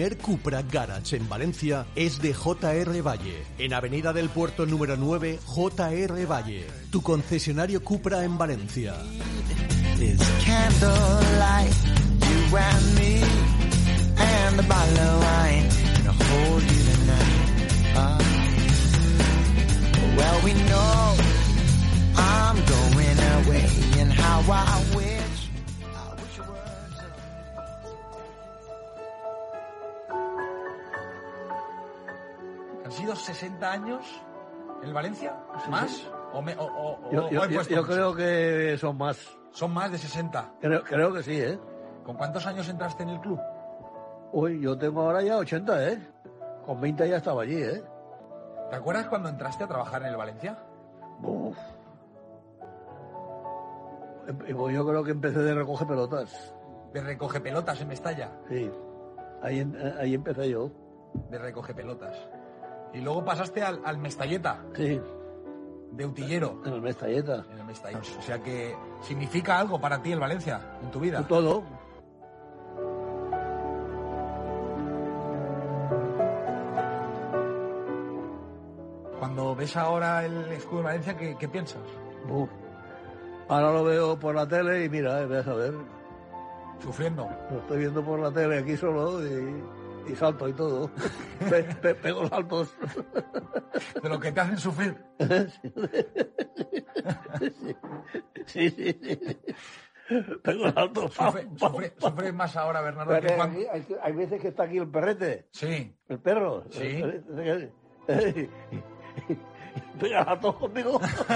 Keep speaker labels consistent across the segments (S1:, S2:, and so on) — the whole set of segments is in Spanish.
S1: primer Cupra Garage en Valencia es de JR Valle, en Avenida del Puerto número 9, JR Valle, tu concesionario Cupra en Valencia.
S2: ¿Han sido 60 años en Valencia? ¿Más?
S3: Sí.
S2: Yo
S3: creo que son más.
S2: ¿Son más de 60?
S3: Creo que sí, ¿eh?
S2: ¿Con cuántos años entraste en el club?
S3: Uy, yo tengo ahora ya 80, ¿eh? Con 20 ya estaba allí, ¿eh?
S2: ¿Te acuerdas cuando entraste a trabajar en el Valencia?
S3: Uf. Yo creo que empecé de recoger pelotas.
S2: ¿De recoge pelotas en Mestalla?
S3: Sí, ahí empecé yo.
S2: De recoge pelotas. Y luego pasaste al Mestalleta.
S3: Sí.
S2: De utillero.
S3: En el Mestalleta.
S2: En el Mestalleta. O sea que significa algo para ti el Valencia en tu vida.
S3: Todo.
S2: Cuando ves ahora el escudo de Valencia, ¿qué piensas?
S3: Uf. Ahora lo veo por la tele y mira, ves a ver.
S2: Sufriendo.
S3: Lo estoy viendo por la tele aquí solo y salto y todo. Pego saltos.
S2: De lo que te hacen sufrir.
S3: Sí. Pego saltos.
S2: Sufre más ahora, Bernardo.
S3: Que cuando... hay veces que está aquí el perrete.
S2: Sí.
S3: El perro.
S2: Sí.
S3: Pega saltos conmigo.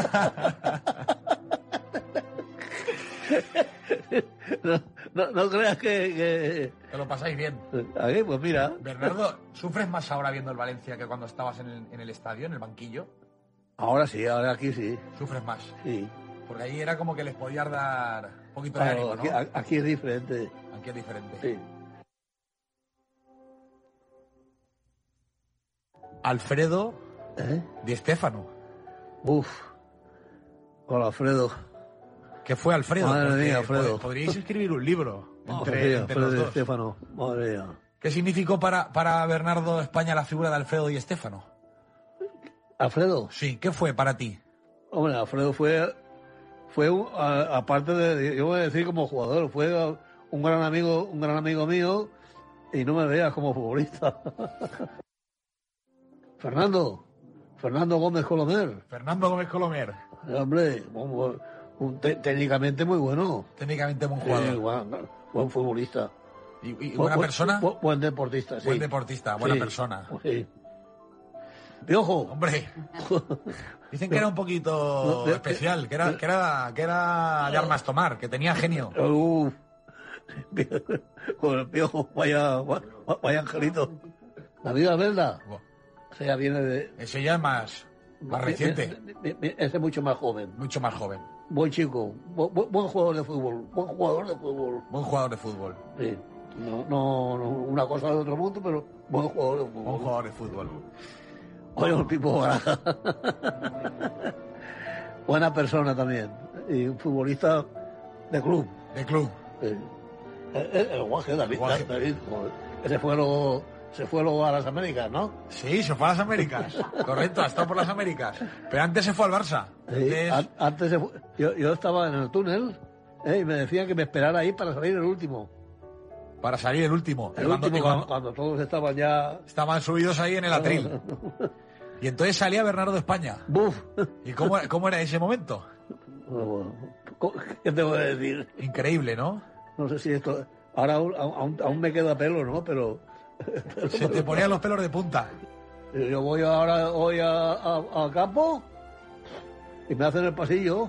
S3: No creas que...
S2: Te lo pasáis bien.
S3: Aquí, pues mira.
S2: Bernardo, ¿sufres más ahora viendo el Valencia que cuando estabas en el estadio, en el banquillo?
S3: Ahora sí, ahora aquí sí.
S2: ¿Sufres más?
S3: Sí.
S2: Porque ahí era como que les podías dar un poquito de ánimo, ¿no?
S3: Aquí es diferente.
S2: Aquí es diferente.
S3: Sí.
S2: Alfredo Di Stéfano.
S3: Uf. Con Alfredo.
S2: ¿Qué fue Alfredo?
S3: Madre mía, Alfredo.
S2: Podríais escribir un libro
S3: entre
S2: los
S3: Di
S2: dos.
S3: Stéfano. Madre mía.
S2: ¿Qué significó para Bernardo España la figura de Alfredo Di Stéfano?
S3: ¿Alfredo?
S2: Sí, ¿qué fue para ti?
S3: Hombre, Alfredo fue aparte de, yo voy a decir como jugador, fue un gran amigo mío y no me veas como futbolista. Fernando Gómez Colomer.
S2: Fernando Gómez Colomer.
S3: Hombre, técnicamente muy bueno.
S2: Técnicamente buen jugador.
S3: Sí, buen futbolista.
S2: ¿Y buena persona?
S3: Buen deportista, sí.
S2: Buen deportista, buena persona.
S3: Sí. Piojo.
S2: Hombre. Dicen que era un poquito especial, que era de armas tomar, que tenía genio.
S3: Con el Piojo, vaya angelito. La vida Velda. Ese ya viene de...
S2: Ese ya es más reciente.
S3: Ese es mucho más joven.
S2: Mucho más joven.
S3: Buen chico, buen jugador de fútbol. Buen jugador de fútbol. Sí. No una cosa de otro mundo, pero buen jugador de fútbol.
S2: Buen jugador de fútbol.
S3: Oye, el Pipo Baraja. Buena persona también. Y un futbolista de club.
S2: De club.
S3: Sí. El Guaje, David. Ese se fue luego a las Américas, ¿no?
S2: Sí, se fue a las Américas. Correcto, ha estado por las Américas. Pero antes se fue al Barça.
S3: Sí, antes se fue. Yo estaba en el túnel y me decían que me esperara ahí para salir el último.
S2: Para salir el último.
S3: Cuando todos estaban ya...
S2: Estaban subidos ahí en el atril. Y entonces salía Bernardo de España.
S3: ¡Buf!
S2: ¿Y cómo era ese momento?
S3: Bueno, ¿qué te voy a decir?
S2: Increíble, ¿no?
S3: No sé si esto... Ahora aún me queda pelo, ¿no? Pero...
S2: Se te ponían los pelos de punta.
S3: Yo voy ahora al campo y me hacen el pasillo.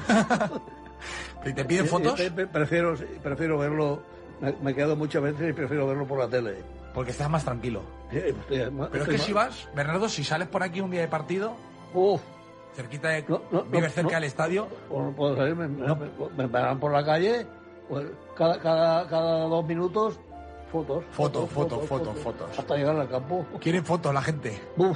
S2: ¿Y te piden fotos?
S3: Prefiero verlo. Me quedo muchas veces y prefiero verlo por la tele.
S2: Porque estás más tranquilo. Pero es que si vas, Bernardo, si sales por aquí un día de partido, cerquita de... vives cerca del estadio...
S3: No puedo salir, me paran por la calle, pues, cada 2 minutos, fotos.
S2: Fotos.
S3: Hasta llegar al campo.
S2: ¿Quieren fotos la gente?
S3: Uf.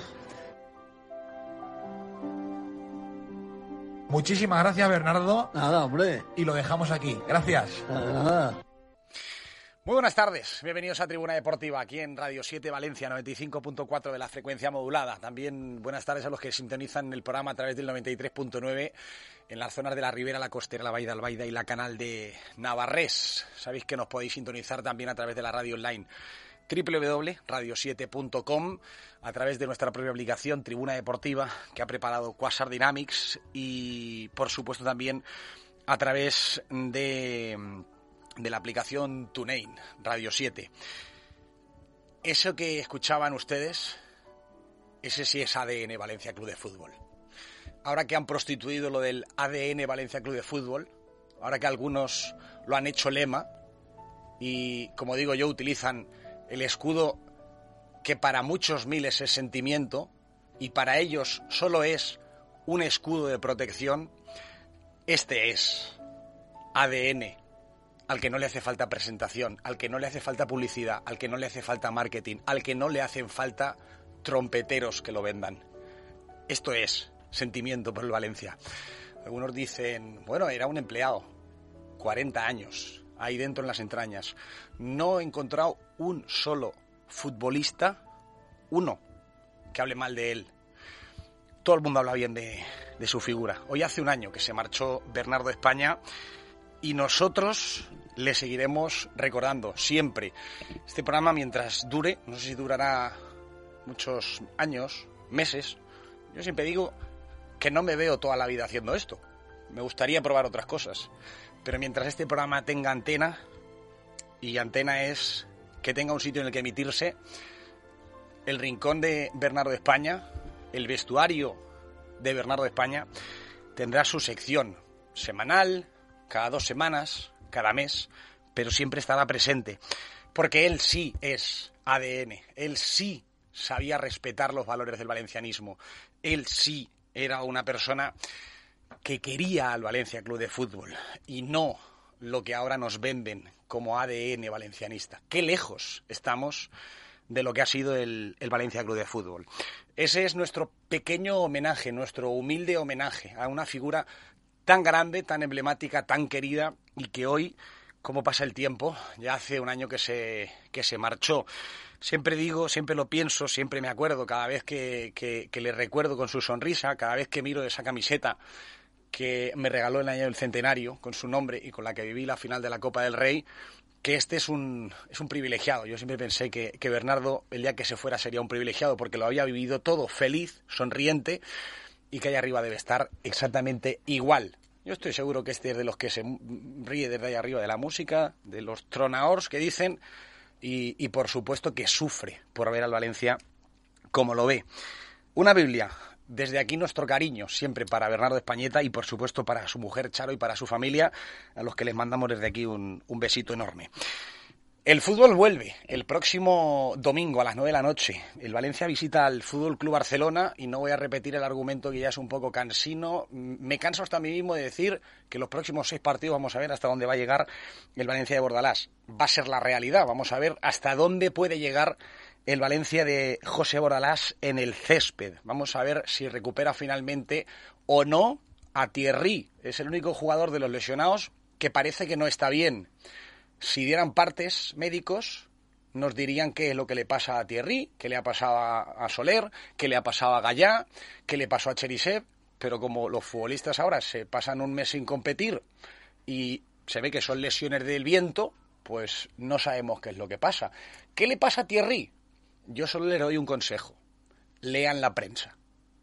S2: Muchísimas gracias, Bernardo.
S3: Nada, hombre.
S2: Y lo dejamos aquí. Gracias.
S3: Nada.
S2: Muy buenas tardes, bienvenidos a Tribuna Deportiva, aquí en Radio 7 Valencia, 95.4 de la frecuencia modulada. También buenas tardes a los que sintonizan el programa a través del 93.9 en las zonas de la Ribera, la Costera, la Baida Albaida y la Canal de Navarrés. Sabéis que nos podéis sintonizar también a través de la radio online www.radio7.com, a través de nuestra propia aplicación Tribuna Deportiva que ha preparado Quasar Dynamics y por supuesto también a través de la aplicación TuneIn, Radio 7. Eso que escuchaban ustedes, ese sí es ADN Valencia Club de Fútbol. Ahora que han prostituido lo del ADN Valencia Club de Fútbol, ahora que algunos lo han hecho lema y, como digo yo, utilizan el escudo que para muchos miles es sentimiento y para ellos solo es un escudo de protección, este es ADN al que no le hace falta presentación, al que no le hace falta publicidad, al que no le hace falta marketing, al que no le hacen falta trompeteros que lo vendan. Esto es sentimiento por el Valencia. Algunos dicen, bueno, era un empleado, 40 años, ahí dentro en las entrañas. No he encontrado un solo futbolista, uno, que hable mal de él. Todo el mundo habla bien de su figura. Hoy hace un año que se marchó Bernardo España y nosotros le seguiremos recordando siempre. Este programa, mientras dure, no sé si durará muchos años, meses, yo siempre digo que no me veo toda la vida haciendo esto. Me gustaría probar otras cosas. Pero mientras este programa tenga antena, y antena es que tenga un sitio en el que emitirse, el rincón de Bernardo España, el vestuario de Bernardo España, tendrá su sección semanal, cada 2 semanas, cada mes, pero siempre estará presente, porque él sí es ADN, él sí sabía respetar los valores del valencianismo, él sí era una persona que quería al Valencia Club de Fútbol y no lo que ahora nos venden como ADN valencianista. Qué lejos estamos de lo que ha sido el Valencia Club de Fútbol. Ese es nuestro pequeño homenaje, nuestro humilde homenaje a una figura tan grande, tan emblemática, tan querida y que hoy, como pasa el tiempo, ya hace un año que se marchó. Siempre digo, siempre lo pienso, siempre me acuerdo, cada vez que le recuerdo con su sonrisa, cada vez que miro esa camiseta que me regaló el año del centenario con su nombre y con la que viví la final de la Copa del Rey, que este es un privilegiado. Yo siempre pensé que Bernardo, el día que se fuera, sería un privilegiado porque lo había vivido todo feliz, sonriente, y que allá arriba debe estar exactamente igual. Yo estoy seguro que este es de los que se ríe desde allá arriba de la música, de los tronaors que dicen, y por supuesto que sufre por ver al Valencia como lo ve. Una Biblia. Desde aquí nuestro cariño siempre para Bernardo Españeta y por supuesto para su mujer Charo y para su familia, a los que les mandamos desde aquí un besito enorme. El fútbol vuelve el próximo domingo a las 9 de la noche. El Valencia visita al Fútbol Club Barcelona y no voy a repetir el argumento que ya es un poco cansino. Me canso hasta a mí mismo de decir que los próximos 6 partidos vamos a ver hasta dónde va a llegar el Valencia de Bordalás. Va a ser la realidad. Vamos a ver hasta dónde puede llegar el Valencia de José Bordalás en el césped. Vamos a ver si recupera finalmente o no a Thierry. Es el único jugador de los lesionados que parece que no está bien. Si dieran partes médicos, nos dirían qué es lo que le pasa a Thierry, qué le ha pasado a Soler, qué le ha pasado a Gallá, qué le pasó a Cherisev, pero como los futbolistas ahora se pasan un mes sin competir y se ve que son lesiones del viento, pues no sabemos qué es lo que pasa. ¿Qué le pasa a Thierry? Yo solo le doy un consejo. Lean la prensa.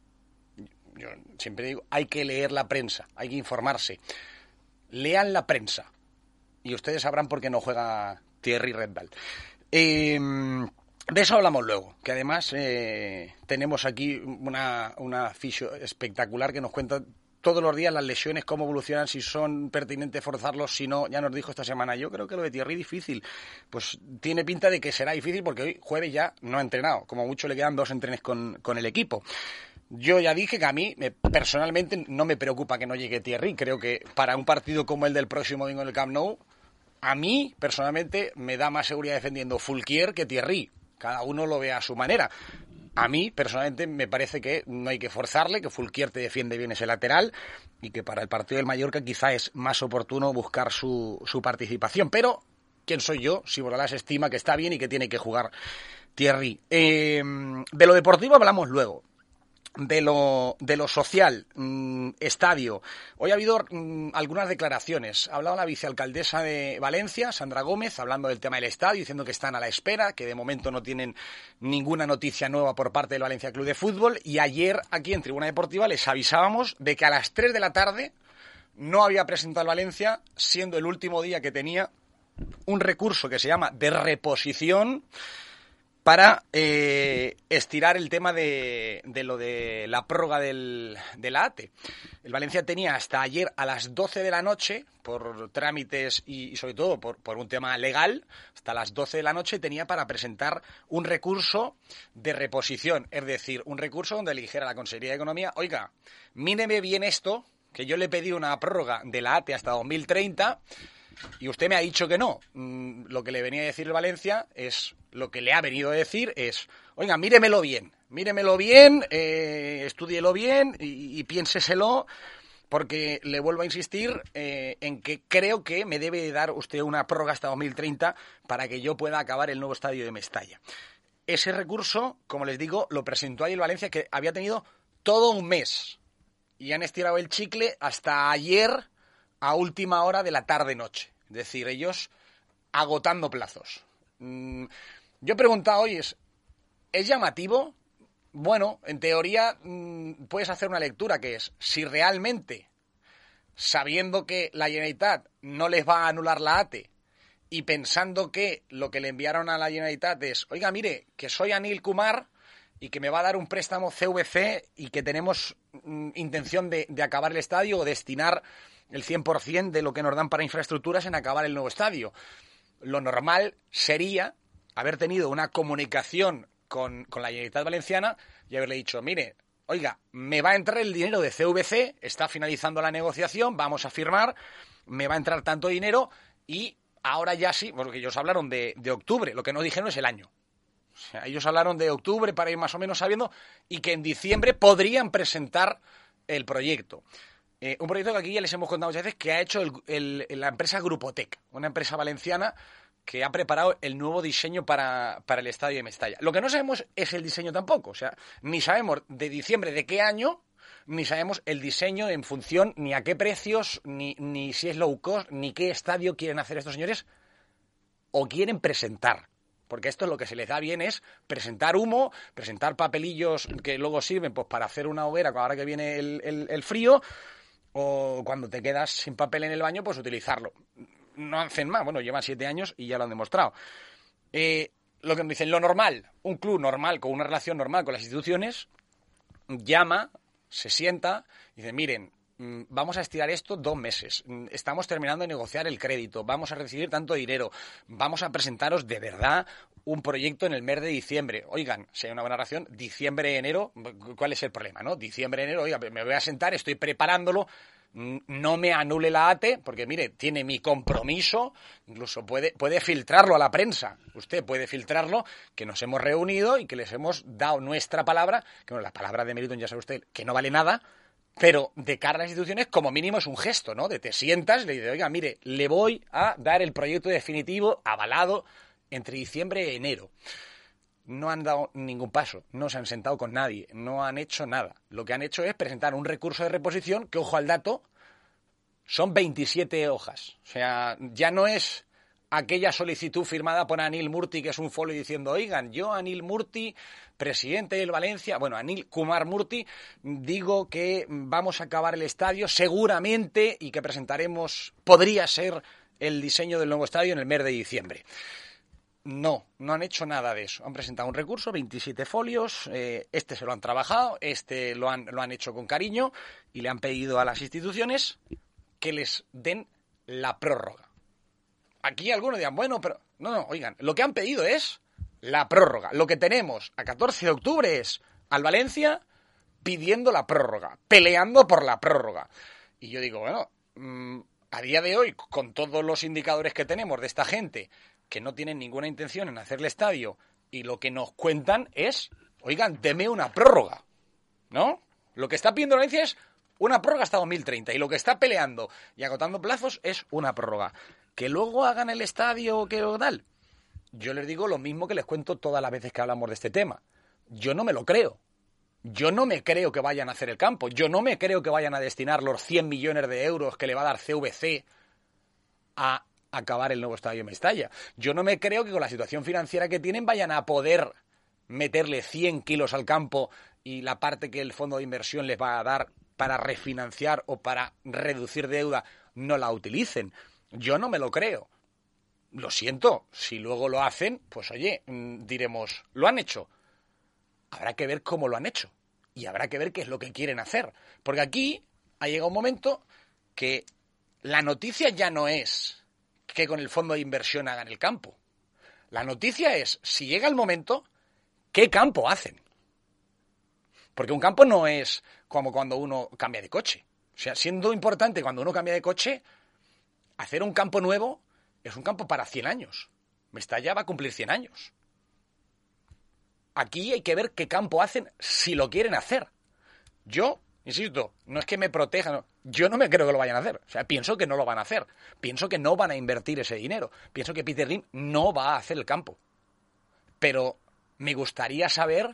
S2: Yo siempre digo, hay que leer la prensa, hay que informarse. Lean la prensa. Y ustedes sabrán por qué no juega Thierry Rendal. De eso hablamos luego, que además tenemos aquí una fisio espectacular que nos cuenta todos los días las lesiones, cómo evolucionan, si son pertinentes forzarlos, si no. Ya nos dijo esta semana, yo creo que lo de Thierry difícil. Pues tiene pinta de que será difícil porque hoy jueves ya no ha entrenado. Como mucho le quedan 2 entrenes con el equipo. Yo ya dije que a mí, personalmente, no me preocupa que no llegue Thierry. Creo que para un partido como el del próximo domingo en el Camp Nou, a mí, personalmente, me da más seguridad defendiendo Fulquier que Thierry. Cada uno lo ve a su manera. A mí, personalmente, me parece que no hay que forzarle, que Fulquier te defiende bien ese lateral y que para el partido del Mallorca quizá es más oportuno buscar su participación. Pero ¿quién soy yo si Bordalás estima que está bien y que tiene que jugar Thierry? De lo deportivo hablamos luego. De lo social, estadio. Hoy ha habido algunas declaraciones. Ha hablado la vicealcaldesa de Valencia, Sandra Gómez, hablando del tema del estadio, diciendo que están a la espera, que de momento no tienen ninguna noticia nueva por parte del Valencia Club de Fútbol. Y ayer, aquí en Tribuna Deportiva, les avisábamos de que a las 3 de la tarde no había presentado el Valencia, siendo el último día que tenía un recurso que se llama de reposición para estirar el tema de lo de la prórroga de la ATE. El Valencia tenía hasta ayer a las 12 de la noche, por trámites y sobre todo por un tema legal, hasta las 12 de la noche tenía para presentar un recurso de reposición, es decir, un recurso donde le dijera a la Consejería de Economía, oiga, míreme bien esto, que yo le pedí una prórroga de la ATE hasta 2030 y usted me ha dicho que no. Lo que le venía a decir el Valencia es... Lo que le ha venido a decir es, oiga, míremelo bien, estúdielo bien y piénseselo, porque le vuelvo a insistir en que creo que me debe dar usted una prórroga hasta 2030 para que yo pueda acabar el nuevo estadio de Mestalla. Ese recurso, como les digo, lo presentó ahí el Valencia, que había tenido todo un mes y han estirado el chicle hasta ayer a última hora de la tarde-noche. Es decir, ellos agotando plazos. Yo he preguntado hoy, ¿es llamativo? Bueno, en teoría puedes hacer una lectura que es, si realmente, sabiendo que la Generalitat no les va a anular la ATE y pensando que lo que le enviaron a la Generalitat es, oiga, mire, que soy Anil Kumar y que me va a dar un préstamo CVC y que tenemos intención de acabar el estadio o destinar el 100% de lo que nos dan para infraestructuras en acabar el nuevo estadio. Lo normal sería haber tenido una comunicación con la Generalitat Valenciana y haberle dicho, mire, oiga, me va a entrar el dinero de CVC, está finalizando la negociación, vamos a firmar, me va a entrar tanto dinero y ahora ya sí, porque ellos hablaron de octubre, lo que no dijeron es el año. O sea, ellos hablaron de octubre para ir más o menos sabiendo y que en diciembre podrían presentar el proyecto. Un proyecto que aquí ya les hemos contado muchas veces que ha hecho la empresa Grupotec, una empresa valenciana que ha preparado el nuevo diseño para el estadio de Mestalla. Lo que no sabemos es el diseño tampoco, o sea, ni sabemos de diciembre de qué año, ni sabemos el diseño en función ni a qué precios, ni si es low cost, ni qué estadio quieren hacer estos señores o quieren presentar. Porque esto lo que se les da bien es presentar humo, presentar papelillos que luego sirven pues para hacer una hoguera ahora que viene el frío, o cuando te quedas sin papel en el baño, pues utilizarlo. No hacen más, bueno, llevan 7 años y ya lo han demostrado. Lo que me dicen, lo normal, un club normal, con una relación normal con las instituciones, llama, se sienta y dice, miren, vamos a estirar esto 2 meses, estamos terminando de negociar el crédito, vamos a recibir tanto dinero, vamos a presentaros de verdad un proyecto en el mes de diciembre. Oigan, si hay una buena relación, diciembre, enero, ¿cuál es el problema, no? Diciembre, enero, oiga, me voy a sentar, estoy preparándolo, no me anule la ATE, porque mire, tiene mi compromiso, incluso puede filtrarlo a la prensa, usted puede filtrarlo, que nos hemos reunido y que les hemos dado nuestra palabra, que bueno, la palabra de Meriton ya sabe usted que no vale nada, pero de cara a las instituciones como mínimo es un gesto, ¿no? De te sientas y le dices, oiga, mire, le voy a dar el proyecto definitivo avalado entre diciembre y enero. No han dado ningún paso, no se han sentado con nadie, no han hecho nada. Lo que han hecho es presentar un recurso de reposición que, ojo al dato, son 27 hojas. O sea, ya no es aquella solicitud firmada por Anil Murti, que es un folio diciendo, oigan, yo, Anil Murti, presidente del Valencia, bueno, Anil Kumar Murti, digo que vamos a acabar el estadio seguramente y que presentaremos, podría ser el diseño del nuevo estadio en el mes de diciembre. No han hecho nada de eso. Han presentado un recurso, 27 folios, este se lo han trabajado, este lo han hecho con cariño y le han pedido a las instituciones que les den la prórroga. Aquí algunos dirán, bueno, pero... No, oigan, lo que han pedido es la prórroga. Lo que tenemos a 14 de octubre es al Valencia pidiendo la prórroga, peleando por la prórroga. Y yo digo, bueno, a día de hoy, con todos los indicadores que tenemos de esta gente que no tienen ninguna intención en hacer el estadio y lo que nos cuentan es, oigan, deme una prórroga, ¿no? Lo que está pidiendo Valencia es una prórroga hasta 2030 y lo que está peleando y agotando plazos es una prórroga. Que luego hagan el estadio que tal. Yo les digo lo mismo que les cuento todas las veces que hablamos de este tema. Yo no me lo creo. Yo no me creo que vayan a hacer el campo. Yo no me creo que vayan a destinar los 100 millones de euros que le va a dar CVC a acabar el nuevo estadio en Mestalla. Yo no me creo que con la situación financiera que tienen vayan a poder meterle 100 kilos al campo y la parte que el fondo de inversión les va a dar para refinanciar o para reducir deuda no la utilicen. Yo no me lo creo. Lo siento, si luego lo hacen, pues oye, diremos, lo han hecho. Habrá que ver cómo lo han hecho y habrá que ver qué es lo que quieren hacer. Porque aquí ha llegado un momento que la noticia ya no es que con el fondo de inversión hagan el campo. La noticia es, si llega el momento, ¿qué campo hacen? Porque un campo no es como cuando uno cambia de coche. O sea, siendo importante cuando uno cambia de coche, hacer un campo nuevo es un campo para 100 años. Mestalla va a cumplir 100 años. Aquí hay que ver qué campo hacen si lo quieren hacer. Yo, insisto, no es que me protejan, no. Yo no me creo que lo vayan a hacer. O sea, pienso que no lo van a hacer. Pienso que no van a invertir ese dinero. Pienso que Peter Lim no va a hacer el campo. Pero me gustaría saber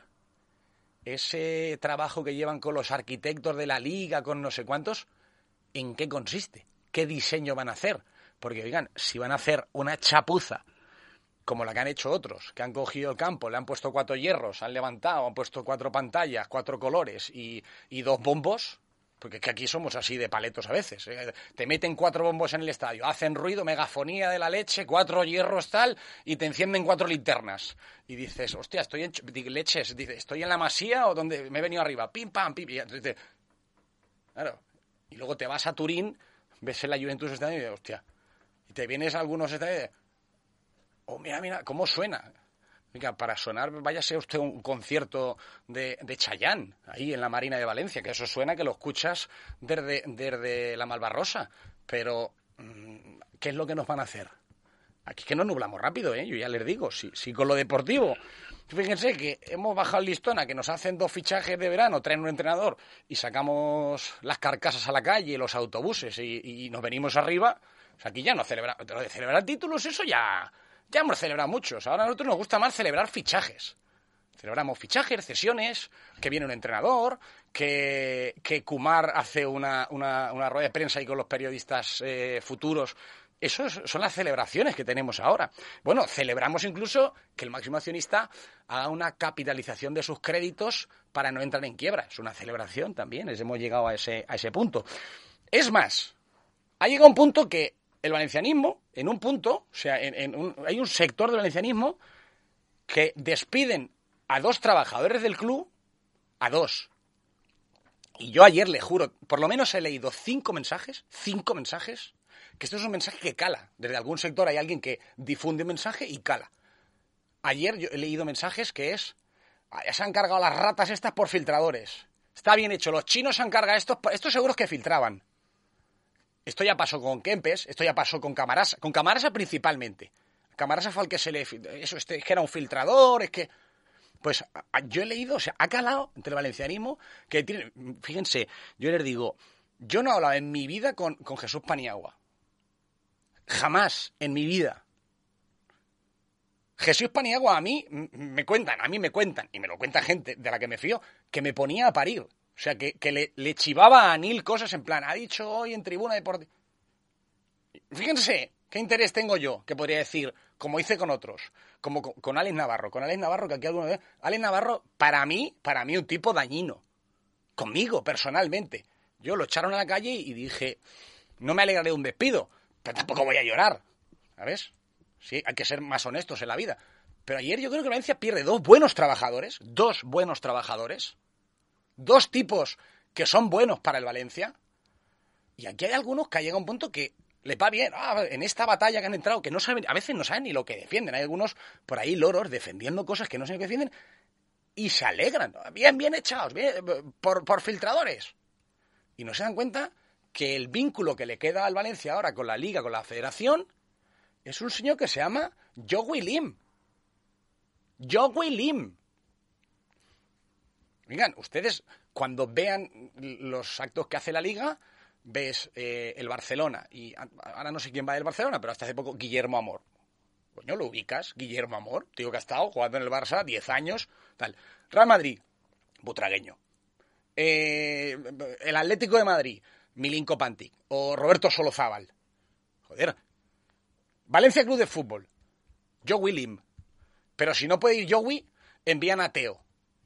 S2: ese trabajo que llevan con los arquitectos de la liga, con no sé cuántos, ¿en qué consiste? ¿Qué diseño van a hacer? Porque, oigan, si van a hacer una chapuza como la que han hecho otros, que han cogido el campo, le han puesto 4 hierros, han levantado, han puesto 4 pantallas, 4 colores y 2 bombos, porque es que aquí somos así de paletos a veces. Te meten 4 bombos en el estadio, hacen ruido, megafonía de la leche, 4 hierros tal, y te encienden 4 linternas. Y dices, hostia, estoy en leches, dices, estoy en la Masía o donde me he venido arriba, pim, pam, pim. Y entonces, claro. Y luego te vas a Turín, ves en la Juventus estadio y dices, hostia, y te vienes a algunos estadios. Oh, mira, cómo suena. Venga, para sonar, váyase usted a un concierto de Chayanne, ahí en la Marina de Valencia, que eso suena que lo escuchas desde la Malvarrosa. Pero, ¿qué es lo que nos van a hacer? Aquí es que nos nublamos rápido, ¿eh? Yo ya les digo, si con lo deportivo, fíjense que hemos bajado el listón a que nos hacen 2 fichajes de verano, traen un entrenador y sacamos las carcasas a la calle, los autobuses y nos venimos arriba. O sea, aquí ya no celebramos. Lo de celebrar títulos, eso ya hemos celebrado muchos. Ahora a nosotros nos gusta más celebrar fichajes. Celebramos fichajes, cesiones, que viene un entrenador, que Kumar hace una rueda de prensa ahí con los periodistas futuros. Esas son las celebraciones que tenemos ahora. Bueno, celebramos incluso que el máximo accionista haga una capitalización de sus créditos para no entrar en quiebra. Es una celebración también, hemos llegado a ese punto. Es más, ha llegado un punto que el valencianismo, en un punto, o sea, hay un sector del valencianismo que despiden a 2 trabajadores del club, a 2. Y yo ayer, le juro, por lo menos he leído 5 mensajes, que esto es un mensaje que cala. Desde algún sector hay alguien que difunde un mensaje y cala. Ayer yo he leído mensajes que es, ya se han cargado las ratas estas por filtradores. Está bien hecho, los chinos se han cargado estos seguros que filtraban. Esto ya pasó con Kempes, esto ya pasó con Camarasa principalmente. Camarasa fue el que es que era un filtrador, es que... Pues yo he leído, o sea, ha calado entre el valencianismo, que tiene, fíjense, yo les digo, yo no he hablado en mi vida con Jesús Paniagua. Jamás en mi vida. Jesús Paniagua a mí me cuentan, y me lo cuenta gente de la que me fío, que me ponía a parir. O sea, que le chivaba a Anil cosas en plan, ha dicho hoy en Tribuna Deportiva. Fíjense qué interés tengo yo, que podría decir, como hice con otros, como con Alex Navarro. Con Alex Navarro, que aquí alguna vez... Alex Navarro, para mí, un tipo dañino. Conmigo, personalmente. Yo lo echaron a la calle y dije, no me alegraré de un despido, pero tampoco voy a llorar. ¿Sabes? Sí, hay que ser más honestos en la vida. Pero ayer yo creo que Valencia pierde 2 buenos trabajadores, 2 tipos que son buenos para el Valencia, y aquí hay algunos que ha llegado a un punto que le va bien, en esta batalla que han entrado, que no saben, a veces no saben ni lo que defienden, hay algunos por ahí loros defendiendo cosas que no saben lo que defienden, y se alegran, bien echados, bien, por filtradores, y no se dan cuenta que el vínculo que le queda al Valencia ahora con la Liga, con la Federación, es un señor que se llama Jogui Lim. Oigan, ustedes, cuando vean los actos que hace la Liga, ves el Barcelona, y ahora no sé quién va del Barcelona, pero hasta hace poco Guillermo Amor. Coño, ¿lo ubicas? Guillermo Amor, tío que ha estado jugando en el Barça 10 años, tal. Real Madrid, butragueño. El Atlético de Madrid, Milinko Pantic. O Roberto Solozábal. Joder. Valencia Club de Fútbol, Joey Lim. Pero si no puede ir Joey, envían a Teo.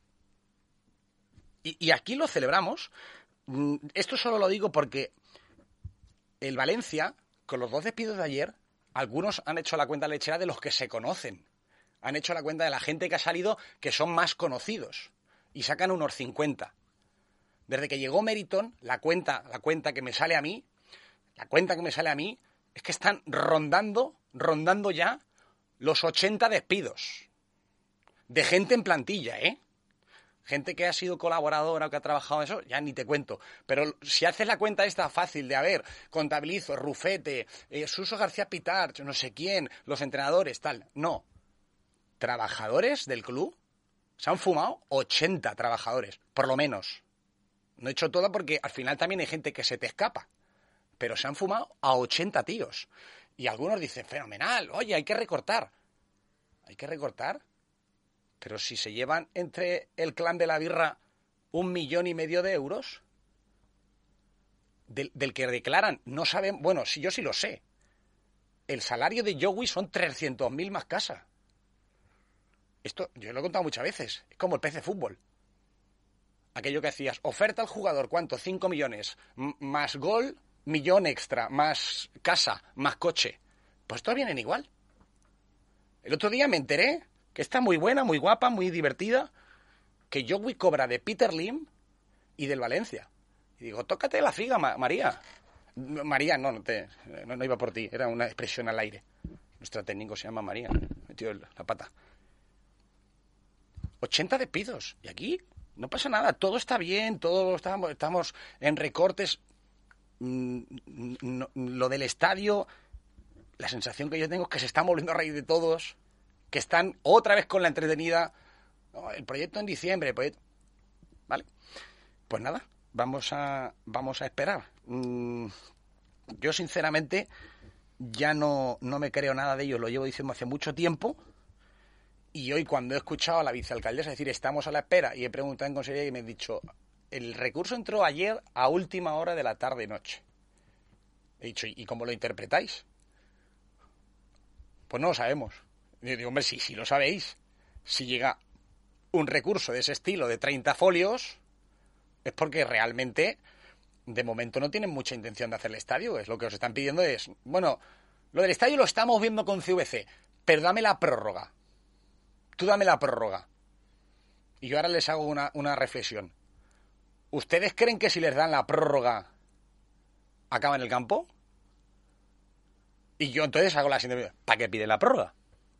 S2: Y aquí lo celebramos. Esto solo lo digo porque el Valencia, con los 2 despidos de ayer, algunos han hecho la cuenta lechera de los que se conocen. Han hecho la cuenta de la gente que ha salido, que son más conocidos. Y sacan unos 50. Desde que llegó Meriton, la cuenta que me sale a mí, es que están rondando ya los 80 despidos. De gente en plantilla, ¿eh? Gente que ha sido colaboradora o que ha trabajado en eso, ya ni te cuento. Pero si haces la cuenta esta fácil de, a ver, contabilizo, Rufete, Suso García Pitar, no sé quién, los entrenadores, tal. No. Trabajadores del club, se han fumado 80 trabajadores, por lo menos. No he hecho todo porque al final también hay gente que se te escapa. Pero se han fumado a 80 tíos. Y algunos dicen, fenomenal, oye, hay que recortar. ¿Hay que recortar? Pero si se llevan entre el clan de la birra 1,5 millones de euros, del que declaran, no saben, bueno, si yo sí lo sé. El salario de Joey son 300.000 más casa. Esto yo lo he contado muchas veces. Es como el PC Fútbol. Aquello que hacías, oferta al jugador, ¿cuánto? 5 millones, más gol, 1 millón extra, más casa, más coche. Pues todos vienen igual. El otro día me enteré que está muy buena, muy guapa, muy divertida, que Joey cobra de Peter Lim y del Valencia. Y digo, tócate la figa, María. María, no iba por ti, era una expresión al aire. Nuestra técnico se llama María, metió la pata. 80 despidos. Y aquí no pasa nada, todo está bien, todos estamos en recortes. Lo del estadio, la sensación que yo tengo es que se están volviendo a reír de todos, que están otra vez con la entretenida. No, el proyecto en diciembre, vale. Pues nada, vamos a esperar. Yo sinceramente ya no me creo nada de ello, lo llevo diciendo hace mucho tiempo. Y hoy, cuando he escuchado a la vicealcaldesa decir estamos a la espera, y he preguntado en consejería y me han dicho, el recurso entró ayer a última hora de la tarde-noche. He dicho, ¿y cómo lo interpretáis? Pues no lo sabemos. Y digo, hombre, si lo sabéis, si llega un recurso de ese estilo de 30 folios, es porque realmente, de momento, no tienen mucha intención de hacer el estadio. Es lo que os están pidiendo es, bueno, lo del estadio lo estamos viendo con CVC, pero dame la prórroga. Tú dame la prórroga. Y yo ahora les hago una reflexión. ¿Ustedes creen que si les dan la prórroga acaban el campo? Y yo entonces hago la siguiente. ¿Para qué piden la prórroga?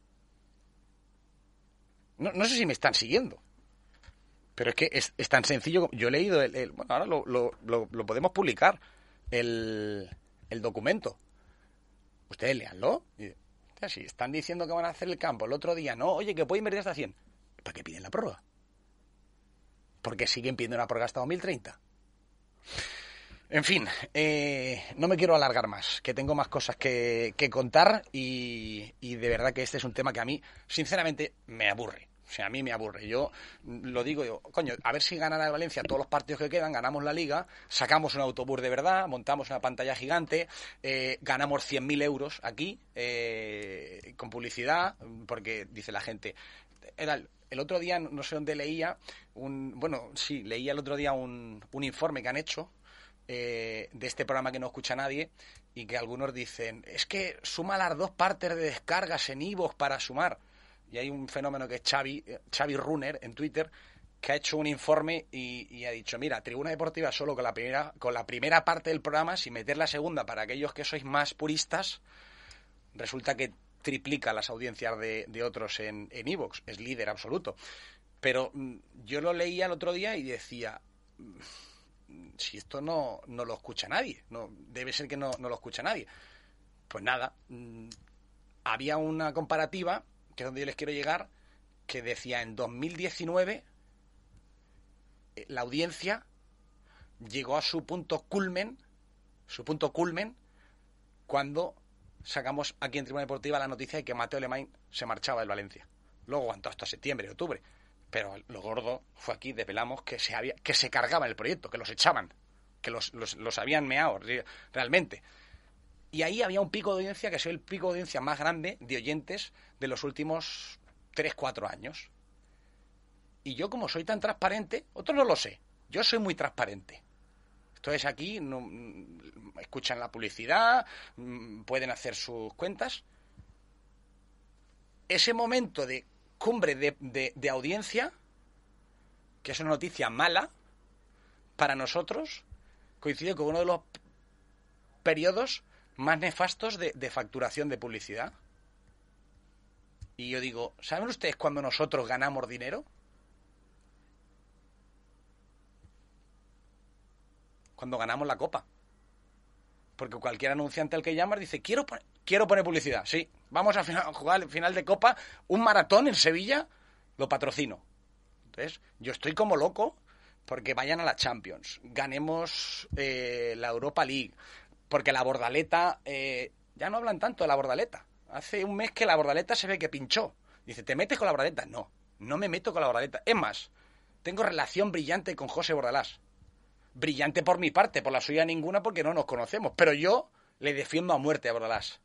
S2: No sé si me están siguiendo. Pero es que es tan sencillo. Yo he leído bueno, ahora lo podemos publicar, el documento. Ustedes léanlo. Si están diciendo que van a hacer el campo el otro día, no, oye, que puede invertir hasta 100. ¿Para qué piden la prórroga? Porque siguen pidiendo una prórroga hasta 2030. En fin, no me quiero alargar más, que tengo más cosas que contar y de verdad que este es un tema que a mí, sinceramente, me aburre. O sea, a mí me aburre. Yo lo digo, coño, a ver si ganan a Valencia todos los partidos que quedan, ganamos la Liga, sacamos un autobús de verdad, montamos una pantalla gigante, ganamos 100.000 euros aquí, con publicidad, porque dice la gente, era el otro día, no sé dónde leía, leía el otro día un informe que han hecho de este programa que no escucha nadie, y que algunos dicen, es que suma las 2 partes de descargas en iVoox para sumar. Y hay un fenómeno que es Xavi Runner en Twitter, que ha hecho un informe y ha dicho, mira, Tribuna Deportiva solo con la primera parte del programa, sin meter la segunda, para aquellos que sois más puristas, resulta que triplica las audiencias de otros en iVoox, es líder absoluto. Pero yo lo leía el otro día y decía, si esto no lo escucha nadie, debe ser que no lo escucha nadie. Pues nada, había una comparativa, que es donde yo les quiero llegar, que decía en 2019 la audiencia llegó a su punto culmen cuando sacamos aquí en Tribuna Deportiva la noticia de que Mateo Alemany se marchaba del Valencia. Luego aguantó hasta septiembre, octubre. Pero lo gordo fue aquí, desvelamos que se cargaban el proyecto, que los echaban, que los habían meado realmente. Y ahí había un pico de audiencia que ha sido el pico de audiencia más grande de oyentes de los últimos 3-4 años. Y yo, como soy tan transparente, otros no lo sé, yo soy muy transparente. Entonces aquí escuchan la publicidad, pueden hacer sus cuentas. Ese momento de cumbre de audiencia, que es una noticia mala para nosotros, coincide con uno de los periodos más nefastos de facturación de publicidad. Y yo digo, ¿saben ustedes cuándo nosotros ganamos dinero? Cuando ganamos la Copa. Porque cualquier anunciante al que llamas dice, quiero poner publicidad. Sí, vamos a jugar el final de Copa, un maratón en Sevilla, lo patrocino. Entonces, yo estoy como loco porque vayan a la Champions, ganemos la Europa League, porque la Bordaleta, ya no hablan tanto de la Bordaleta. Hace un mes que la Bordaleta se ve que pinchó. Dice, ¿te metes con la Bordaleta? No me meto con la Bordaleta. Es más, tengo relación brillante con José Bordalás. Brillante por mi parte, por la suya ninguna, porque no nos conocemos. Pero yo le defiendo a muerte a Bordalás.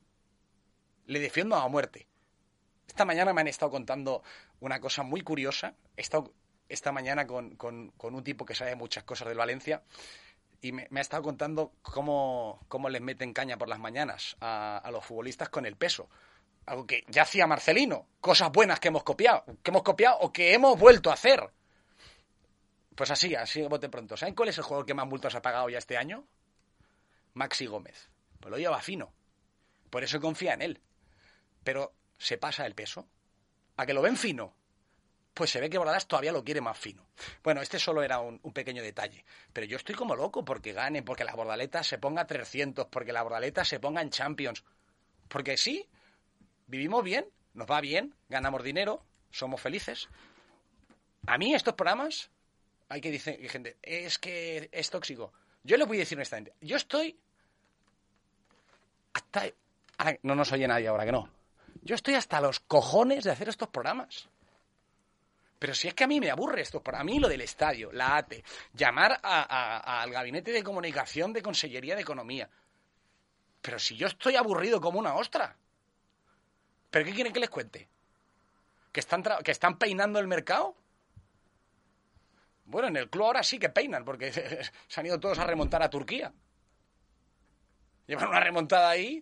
S2: Le defiendo a muerte. Esta mañana me han estado contando una cosa muy curiosa. He estado esta mañana con un tipo que sabe muchas cosas del Valencia y me ha estado contando cómo les meten caña por las mañanas a los futbolistas con el peso. Algo que ya hacía Marcelino. Cosas buenas que hemos copiado o que hemos vuelto a hacer. Pues así bote pronto. ¿Saben cuál es el jugador que más multas ha pagado ya este año? Maxi Gómez. Pues lo lleva fino. Por eso confía en él. Pero se pasa el peso. ¿A que lo ven fino? Pues se ve que Bordalás todavía lo quiere más fino. Bueno, este solo era un pequeño detalle. Pero yo estoy como loco porque gane, porque la Bordaleta se ponga a 300, porque la Bordaleta se ponga en Champions. Porque sí, vivimos bien, nos va bien, ganamos dinero, somos felices. A mí estos programas... Hay que decir, gente, es que es tóxico. Yo les voy a decir honestamente, yo estoy hasta... Ahora, no nos oye nadie ahora, que no. Yo estoy hasta los cojones de hacer estos programas. Pero si es que a mí me aburre esto, a mí lo del estadio, la ATE, llamar al gabinete de comunicación de Consellería de Economía. Pero si yo estoy aburrido como una ostra. ¿Pero qué quieren que les cuente? ¿Que están peinando el mercado? Bueno, en el club ahora sí que peinan, porque se han ido todos a remontar a Turquía. Llevan una remontada ahí.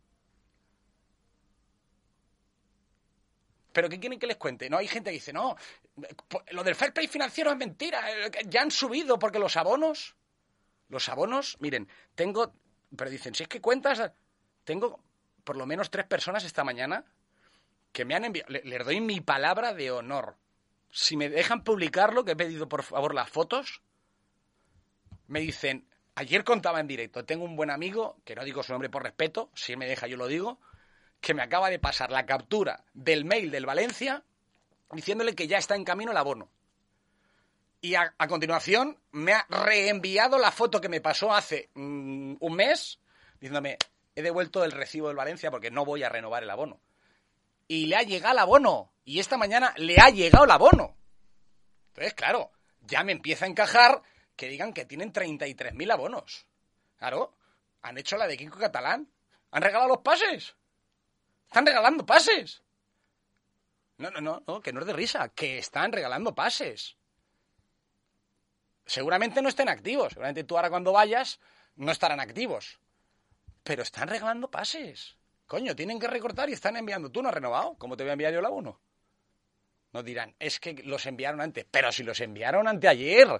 S2: ¿Pero qué quieren que les cuente? No, hay gente que dice, no, lo del fair play financiero es mentira. Ya han subido porque los abonos, miren, pero dicen, si es que cuentas, tengo por lo menos 3 personas esta mañana que me han enviado, les doy mi palabra de honor. Si me dejan publicarlo, que he pedido por favor las fotos, me dicen, ayer contaba en directo, tengo un buen amigo, que no digo su nombre por respeto, si él me deja yo lo digo, que me acaba de pasar la captura del mail del Valencia diciéndole que ya está en camino el abono. Y a continuación me ha reenviado la foto que me pasó hace un mes, diciéndome, he devuelto el recibo del Valencia porque no voy a renovar el abono. Y le ha llegado el abono. Y esta mañana le ha llegado el abono. Entonces, claro, ya me empieza a encajar que digan que tienen 33.000 abonos. Claro, han hecho la de Kiko Catalán. Han regalado los pases. Están regalando pases. No, que no es de risa. Que están regalando pases. Seguramente no estén activos. Seguramente tú ahora cuando vayas no estarán activos. Pero están regalando pases. Coño, tienen que recortar y están enviando. ¿Tú no has renovado? ¿Cómo te voy a enviar yo el abono? Nos dirán, es que los enviaron antes. Pero si los enviaron anteayer.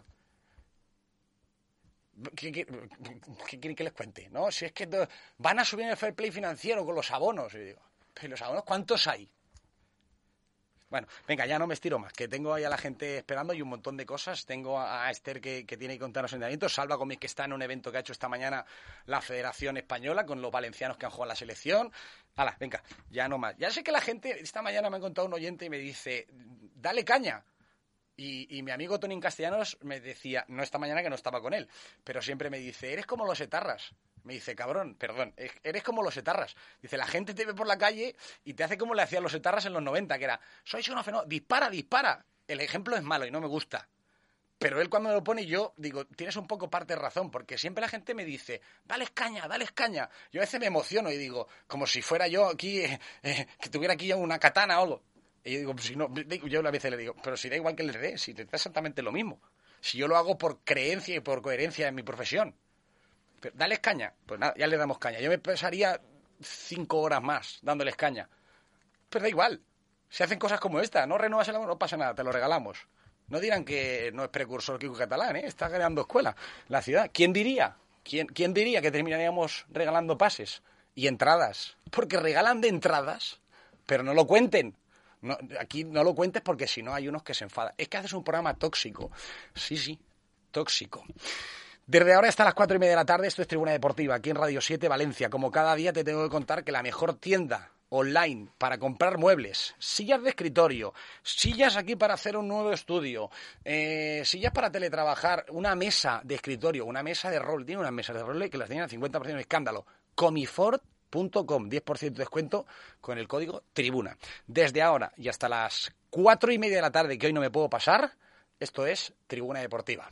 S2: ¿Qué quieren que les cuente? ¿No? Si es que van a subir el fair play financiero con los abonos. Y digo, ¿pero los abonos cuántos hay? Bueno, venga, ya no me estiro más, que tengo ahí a la gente esperando y un montón de cosas. Tengo a Esther que tiene que contarnos entrenamientos, Salva Gómez que está en un evento que ha hecho esta mañana la Federación Española con los valencianos que han jugado en la selección. Hala, venga, ya no más. Ya sé que la gente, esta mañana me ha contado un oyente y me dice, dale caña. Y mi amigo Tony Castellanos me decía, no esta mañana que no estaba con él, pero siempre me dice, eres como los etarras. Me dice, cabrón, perdón, eres como los etarras. Dice, la gente te ve por la calle y te hace como le hacían los etarras en los 90, que era, sois unos fenómenos, dispara. El ejemplo es malo y no me gusta. Pero él cuando me lo pone, yo digo, tienes un poco parte de razón, porque siempre la gente me dice, dales caña. Yo a veces me emociono y digo, como si fuera yo aquí, que tuviera aquí una katana o algo. Y yo digo, pues si no, yo a veces le digo, pero si da igual que le dé, si te da exactamente lo mismo. Si yo lo hago por creencia y por coherencia en mi profesión. Pero, dales caña. Pues nada, ya le damos caña. Yo me pasaría 5 horas más dándoles caña. Pero da igual. Se hacen cosas como esta. No renuevas el amor, no pasa nada, te lo regalamos. No dirán que no es precursor Quico Catalán, ¿eh? Está creando escuela la ciudad. ¿Quién diría? ¿Quién diría que terminaríamos regalando pases y entradas? Porque regalan de entradas, pero no lo cuenten. No, aquí no lo cuentes porque si no hay unos que se enfadan. Es que haces un programa tóxico. Sí, tóxico. Desde ahora hasta las 4:30 de la tarde, esto es Tribuna Deportiva, aquí en Radio 7 Valencia. Como cada día te tengo que contar que la mejor tienda online para comprar muebles, sillas de escritorio, sillas aquí para hacer un nuevo estudio, sillas para teletrabajar, una mesa de escritorio, una mesa de rol, tiene unas mesas de rol que las tienen al 50% de escándalo. Comifort.com, 10% de descuento con el código Tribuna. Desde ahora y hasta las 4:30 de la tarde, que hoy no me puedo pasar, esto es Tribuna Deportiva.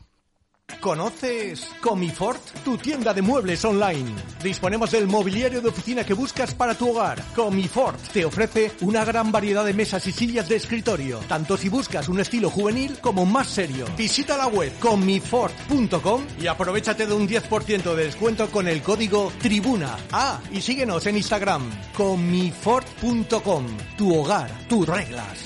S1: ¿Conoces Comifort? Tu tienda de muebles online. Disponemos del mobiliario de oficina que buscas para tu hogar. Comifort te ofrece una gran variedad de mesas y sillas de escritorio, tanto si buscas un estilo juvenil como más serio. Visita la web comifort.com y aprovéchate de un 10% de descuento con el código Tribuna. Y síguenos en Instagram, comifort.com. Tu hogar, tus reglas.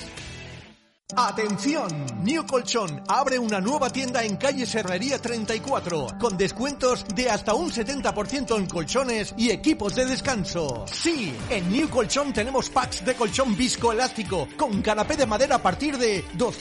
S1: ¡Atención! New Colchón abre una nueva tienda en calle Serrería 34 con descuentos de hasta un 70% en colchones y equipos de descanso. Sí, en New Colchón tenemos packs de colchón viscoelástico con canapé de madera a partir de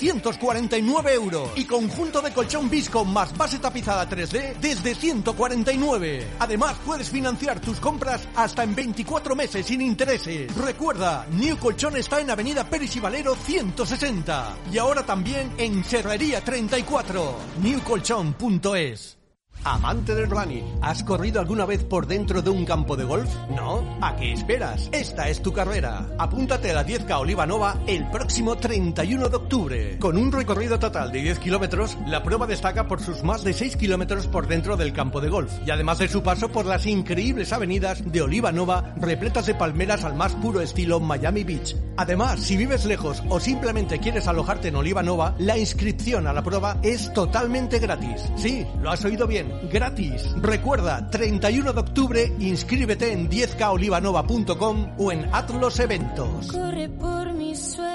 S1: 249 euros y conjunto de colchón visco más base tapizada 3D desde 149. Además, puedes financiar tus compras hasta en 24 meses sin intereses. Recuerda, New Colchón está en Avenida Pérez y Valero 160. Y ahora también en Serrería 34, newcolchon.es. Amante del running, ¿has corrido alguna vez por dentro de un campo de golf? ¿No? ¿A qué esperas? Esta es tu carrera. Apúntate a la 10K Olivanova el próximo 31 de octubre. Con un recorrido total de 10 kilómetros, la prueba destaca por sus más de 6 kilómetros por dentro del campo de golf. Y además de su paso por las increíbles avenidas de Olivanova, repletas de palmeras al más puro estilo Miami Beach. Además, si vives lejos o simplemente quieres alojarte en Olivanova, la inscripción a la prueba es totalmente gratis. Sí, lo has oído bien. Gratis. Recuerda, 31 de octubre, inscríbete en 10kolivanova.com o en Atlos Eventos.
S4: Corre por mi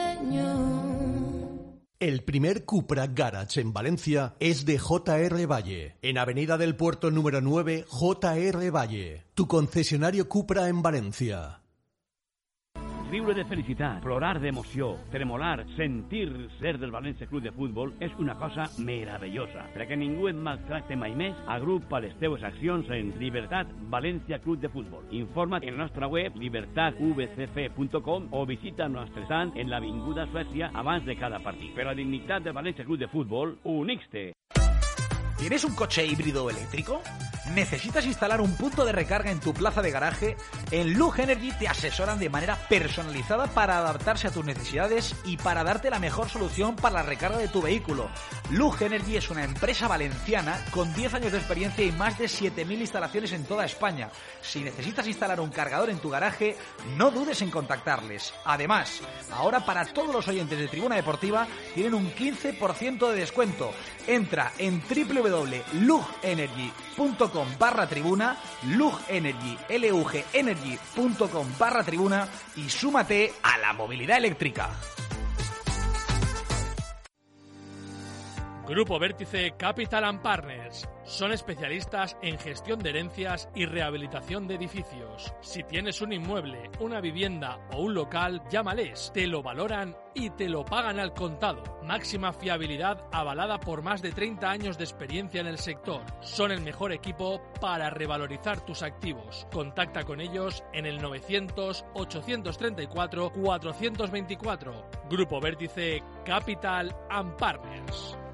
S4: sueño.
S1: El primer Cupra Garage en Valencia es de JR Valle, en Avenida del Puerto número 9, JR Valle, tu concesionario Cupra en Valencia.
S5: Riure de felicitat, plorar d'emoció, tremolar, sentir ser del València Club de Futbol és una cosa meravellosa. Perquè ningú et maltracte mai més, agrupa les teves accions en Libertat València Club de Futbol. Informa't en la nostra web libertatvcf.com o visita el nostre stand en l'Avinguda Suècia abans de cada partit. Per la dignitat del València Club de Futbol, unix-te.
S6: ¿Tienes un coche híbrido o eléctrico? ¿Necesitas instalar un punto de recarga en tu plaza de garaje? En Lug Energy te asesoran de manera personalizada para adaptarse a tus necesidades y para darte la mejor solución para la recarga de tu vehículo. Lug Energy es una empresa valenciana con 10 años de experiencia y más de 7.000 instalaciones en toda España. Si necesitas instalar un cargador en tu garaje, no dudes en contactarles. Además, ahora para todos los oyentes de Tribuna Deportiva tienen un 15% de descuento. Entra en www.lugenergy.com/tribuna, lugenergy.com/tribuna y súmate a la movilidad eléctrica.
S4: Grupo Vértice Capital & Partners. Son especialistas en gestión de herencias y rehabilitación de edificios. Si tienes un inmueble, una vivienda o un local, llámales. Te lo valoran y te lo pagan al contado. Máxima fiabilidad avalada por más de 30 años de experiencia en el sector. Son el mejor equipo para revalorizar tus activos. Contacta con ellos en el 900-834-424. Grupo Vértice Capital & Partners.